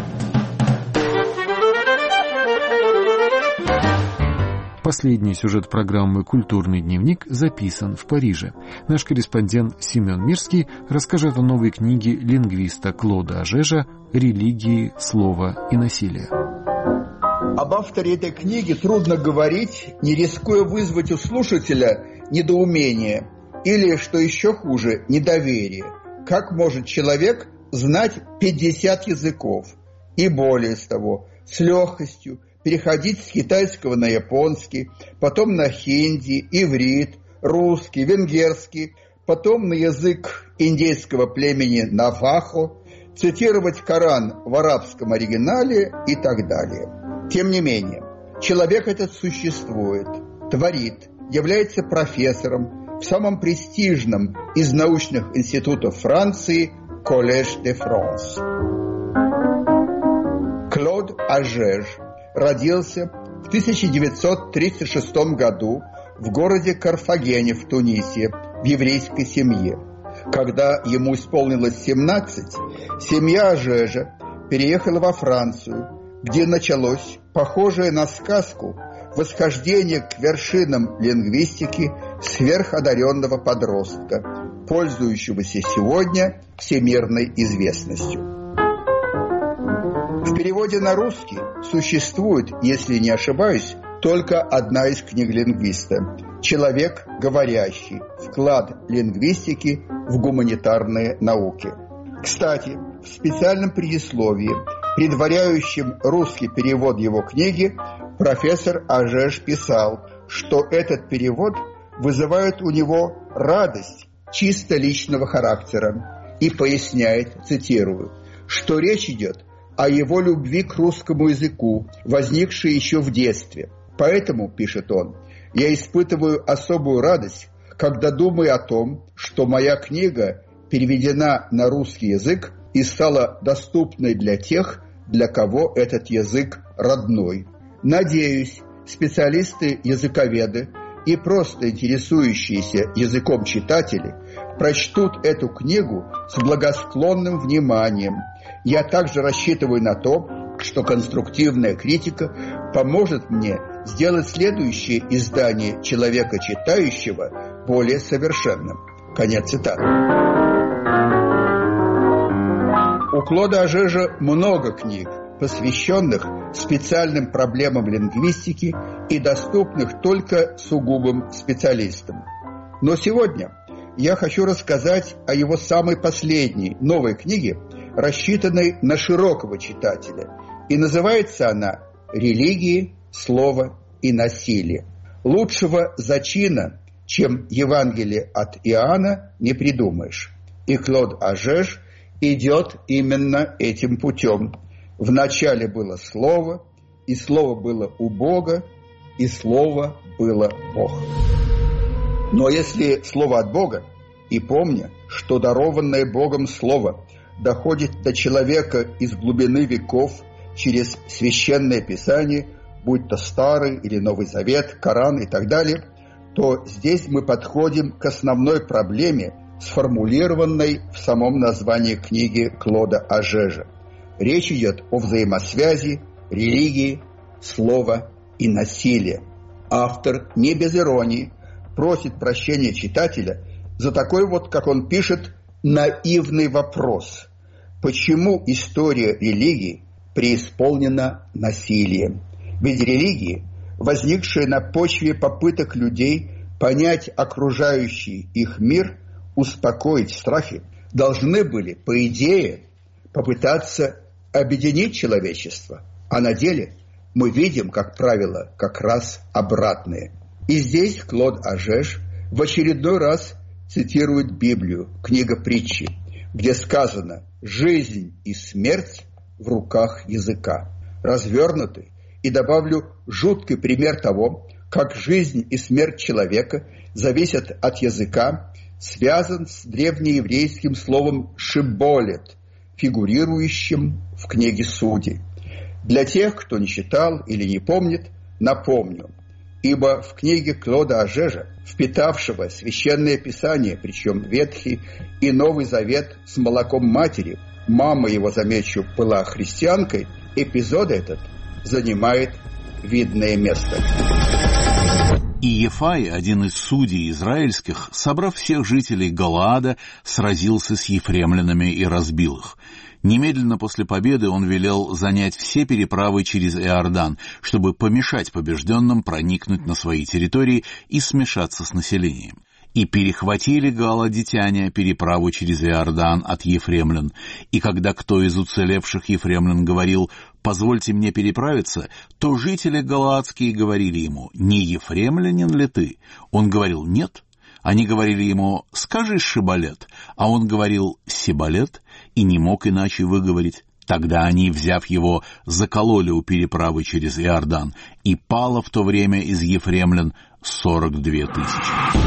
Последний сюжет программы «Культурный дневник» записан в Париже. Наш корреспондент Семен Мирский расскажет о новой книге лингвиста Клода Ажежа «Религии, слова и насилие». Об авторе этой книги трудно говорить, не рискуя вызвать у слушателя недоумение или, что еще хуже, недоверие. Как может человек знать 50 языков и более того, с легкостью переходить с китайского на японский, потом на хинди, иврит, русский, венгерский, потом на язык индейского племени Навахо, цитировать Коран в арабском оригинале и так далее. Тем не менее, человек этот существует, творит, является профессором в самом престижном из научных институтов Франции Collège de France. Клод Ажеж родился в 1936 году в городе Карфагене в Тунисе в еврейской семье. Когда ему исполнилось 17, семья Ажежа переехала во Францию, где началось похожее на сказку восхождение к вершинам лингвистики сверходаренного подростка, пользующегося сегодня всемирной известностью. В переводе на русский существует, если не ошибаюсь, только одна из книг лингвиста «Человек говорящий. Вклад лингвистики в гуманитарные науки». Кстати, в специальном предисловии, предваряющем русский перевод его книги, профессор Ажеж писал, что этот перевод вызывает у него радость чисто личного характера и поясняет, цитирую, что речь идет о его любви к русскому языку, возникшей еще в детстве. Поэтому, пишет он, я испытываю особую радость, когда думаю о том, что моя книга переведена на русский язык и стала доступной для тех, для кого этот язык родной. Надеюсь, специалисты-языковеды и просто интересующиеся языком читатели прочтут эту книгу с благосклонным вниманием. Я также рассчитываю на то, что конструктивная критика поможет мне сделать следующее издание «Человека читающего» более совершенным. Конец цитаты. У Клода Ажежа много книг, посвященных специальным проблемам лингвистики и доступных только сугубым специалистам. Но сегодня я хочу рассказать о его самой последней, новой книге, рассчитанной на широкого читателя. И называется она «Религии, слово и насилие». Лучшего зачина, чем Евангелие от Иоанна, не придумаешь. И Клод Ажеж идет именно этим путем. Вначале было Слово, и Слово было у Бога, и Слово было Бог. Но если Слово от Бога, и помня, что дарованное Богом Слово доходит до человека из глубины веков через Священное Писание, будь то Старый или Новый Завет, Коран и так далее, то здесь мы подходим к основной проблеме, сформулированной в самом названии книги Клода Ажежа. Речь идет о взаимосвязи религии, слова и насилия. Автор не без иронии просит прощения читателя за такой вот, как он пишет, наивный вопрос. Почему история религии преисполнена насилием? Ведь религии, возникшие на почве попыток людей понять окружающий их мир, успокоить страхи, должны были, по идее, попытаться объединить человечество. А на деле мы видим, как правило, как раз обратное. И здесь Клод Ажеж в очередной раз цитирует Библию, книга притчи, где сказано «жизнь и смерть в руках языка». Развернутый и, добавлю, жуткий пример того, как жизнь и смерть человека зависят от языка, связан с древнееврейским словом «шиболет», фигурирующим в книге Судей. Для тех, кто не читал или не помнит, напомню, ибо в книге Клода Ажежа, впитавшего Священное Писание, причем Ветхий и Новый Завет с молоком матери, мама его, замечу, была христианкой, эпизод этот занимает видное место. И Ефай, один из судей израильских, собрав всех жителей Галаада, сразился с ефремлянами и разбил их. Немедленно после победы он велел занять все переправы через Иордан, чтобы помешать побежденным проникнуть на свои территории и смешаться с населением. И перехватили галаадитяне переправу через Иордан от ефремлян. И когда кто из уцелевших ефремлян говорил «позвольте мне переправиться», то жители галаадские говорили ему «не ефремлянин ли ты?» Он говорил «нет». Они говорили ему «скажи Шиболет», а он говорил «Сиболет» и не мог иначе выговорить. Тогда они, взяв его, закололи у переправы через Иордан, и пало в то время из ефремлян 42 тысячи.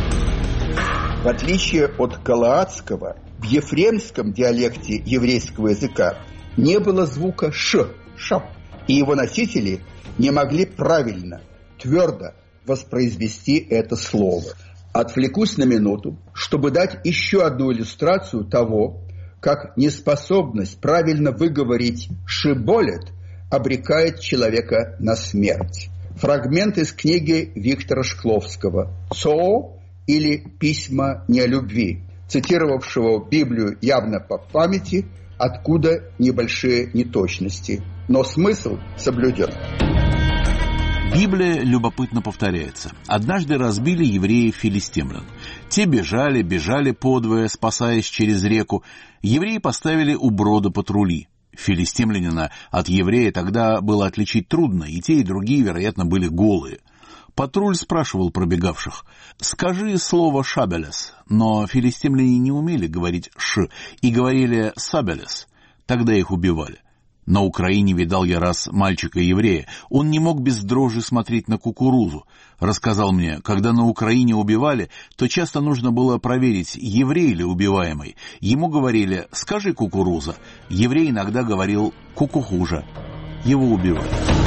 В отличие от галаадского, в ефремском диалекте еврейского языка не было звука «ш», «ша», и его носители не могли правильно, твердо воспроизвести это слово. Отвлекусь на минуту, чтобы дать еще одну иллюстрацию того, как неспособность правильно выговорить «шиболет» обрекает человека на смерть. Фрагмент из книги Виктора Шкловского «ЦОО» или «Письма не о любви», цитировавшего Библию явно по памяти, откуда небольшие неточности, но смысл соблюден. Библия любопытно повторяется. Однажды разбили евреев филистимлян. Те бежали подвое, спасаясь через реку. Евреи поставили у брода патрули. Филистимлянина от еврея тогда было отличить трудно, и те, и другие, вероятно, были голые. Патруль спрашивал пробегавших: «Скажи слово «шабелес», но филистимляне не умели говорить «ш» и говорили «сабелес». Тогда их убивали. На Украине видал я раз мальчика-еврея. Он не мог без дрожи смотреть на кукурузу. Рассказал мне, когда на Украине убивали, то часто нужно было проверить, еврей ли убиваемый. Ему говорили «скажи кукуруза». Еврей иногда говорил «кукухужа». Его убивали.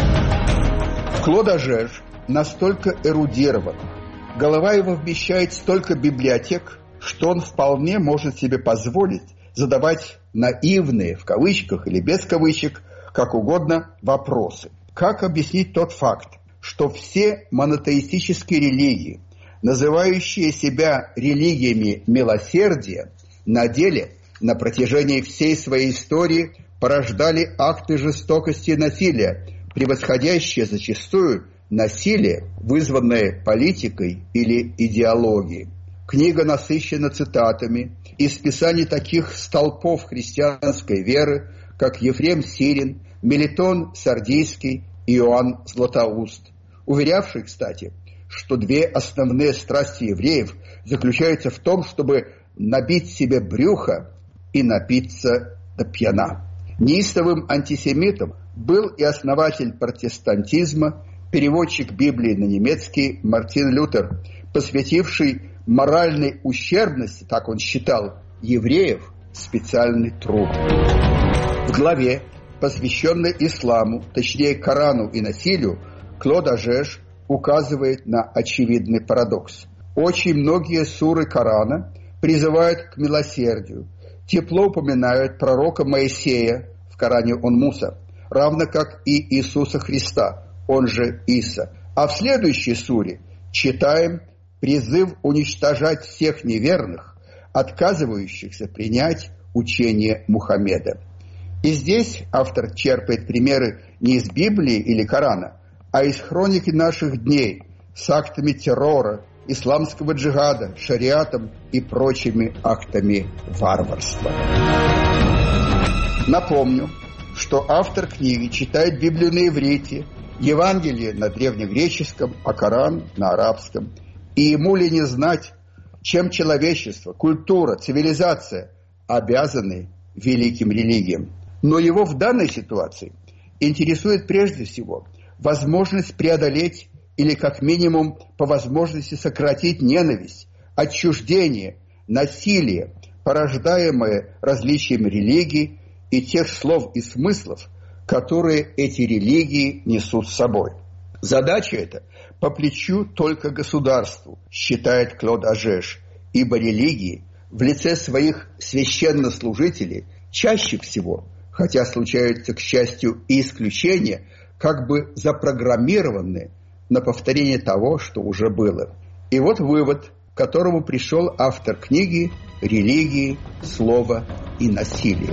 Клод Ажеж настолько эрудирован, голова его вмещает столько библиотек, что он вполне может себе позволить задавать наивные, в кавычках или без кавычек, как угодно, вопросы. Как объяснить тот факт, что все монотеистические религии, называющие себя религиями милосердия, на деле на протяжении всей своей истории порождали акты жестокости и насилия, превосходящие зачастую насилие, вызванное политикой или идеологией. Книга насыщена цитатами из писаний таких столпов христианской веры, как Ефрем Сирин, Мелитон Сардийский и Иоанн Златоуст, уверявший, кстати, что две основные страсти евреев заключаются в том, чтобы набить себе брюхо и напиться до пьяна. Неистовым антисемитом был и основатель протестантизма, переводчик Библии на немецкий Мартин Лютер, посвятивший моральной ущербности, так он считал, евреев специальный труд. В главе, посвященной исламу, точнее Корану и насилию, Клод Ажеж указывает на очевидный парадокс. Очень многие суры Корана призывают к милосердию, тепло упоминают пророка Моисея, в Коране он Муса, равно как и Иисуса Христа, он же Иса. А в следующей суре читаем призыв уничтожать всех неверных, отказывающихся принять учение Мухаммеда. И здесь автор черпает примеры не из Библии или Корана, а из хроники наших дней с актами террора, исламского джихада, шариатом и прочими актами варварства. Напомню, что автор книги читает Библию на иврите, Евангелие на древнегреческом, а Коран на арабском. И ему ли не знать, чем человечество, культура, цивилизация обязаны великим религиям. Но его в данной ситуации интересует прежде всего возможность преодолеть или как минимум по возможности сократить ненависть, отчуждение, насилие, порождаемое различием религий и тех слов и смыслов, которые эти религии несут с собой. Задача эта по плечу только государству, считает Клод Ажеж, ибо религии в лице своих священнослужителей чаще всего, хотя случаются, к счастью, и исключения, как бы запрограммированы на повторение того, что уже было. И вот вывод, к которому пришел автор книги «Религии, слово и насилие».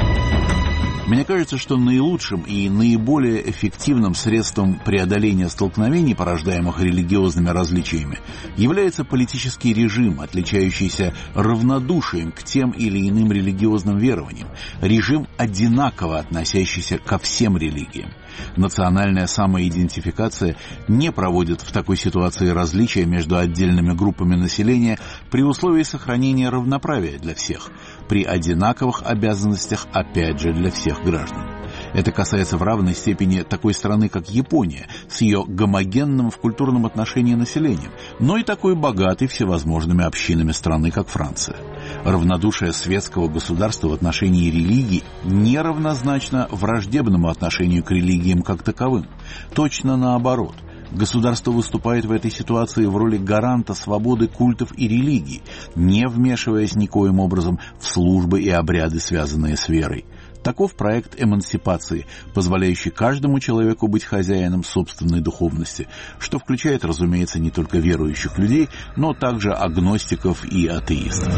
Мне кажется, что наилучшим и наиболее эффективным средством преодоления столкновений, порождаемых религиозными различиями, является политический режим, отличающийся равнодушием к тем или иным религиозным верованиям, режим, одинаково относящийся ко всем религиям. Национальная самоидентификация не проводит в такой ситуации различия между отдельными группами населения при условии сохранения равноправия для всех, при одинаковых обязанностях, опять же, для всех граждан. Это касается в равной степени такой страны, как Япония, с ее гомогенным в культурном отношении населением, но и такой богатой всевозможными общинами страны, как Франция. Равнодушие светского государства в отношении религии не равнозначно враждебному отношению к религиям как таковым. Точно наоборот. Государство выступает в этой ситуации в роли гаранта свободы культов и религий, не вмешиваясь никоим образом в службы и обряды, связанные с верой. Таков проект эмансипации, позволяющий каждому человеку быть хозяином собственной духовности, что включает, разумеется, не только верующих людей, но также агностиков и атеистов.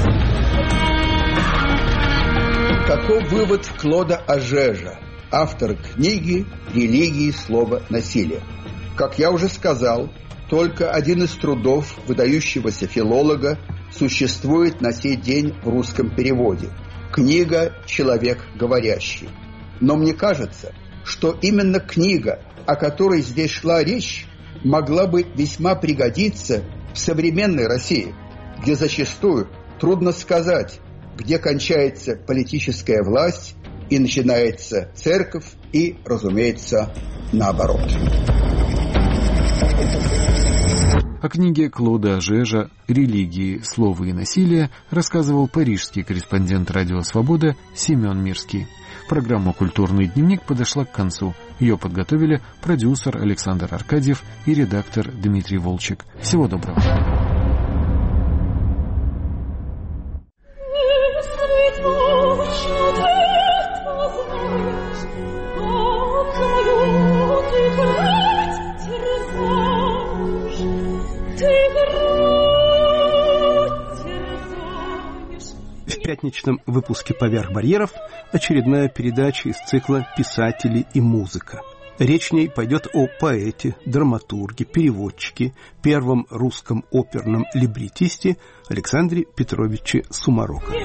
Таков вывод Клода Ажежа, автора книги «Религии, слово, насилие». Как я уже сказал, только один из трудов выдающегося филолога существует на сей день в русском переводе. Книга «Человек говорящий». Но мне кажется, что именно книга, о которой здесь шла речь, могла бы весьма пригодиться в современной России, где зачастую трудно сказать, где кончается политическая власть и начинается церковь, и, разумеется, наоборот. О книге Клода Ажежа «Религии, слово и насилие» рассказывал парижский корреспондент «Радио Свобода» Семен Мирский. Программа «Культурный дневник» подошла к концу. Ее подготовили продюсер Александр Аркадьев и редактор Дмитрий Волчек. Всего доброго. В пятничном выпуске «Поверх барьеров» очередная передача из цикла «Писатели и музыка». Речь в ней пойдет о поэте, драматурге, переводчике, первом русском оперном либретисте Александре Петровиче Сумарокове.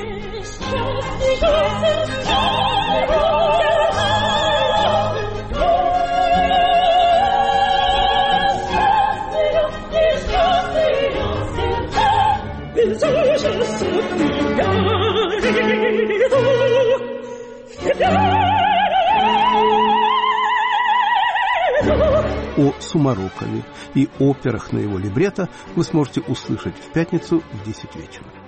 О Сумарокове и операх на его либретто вы сможете услышать в пятницу в 10 вечера.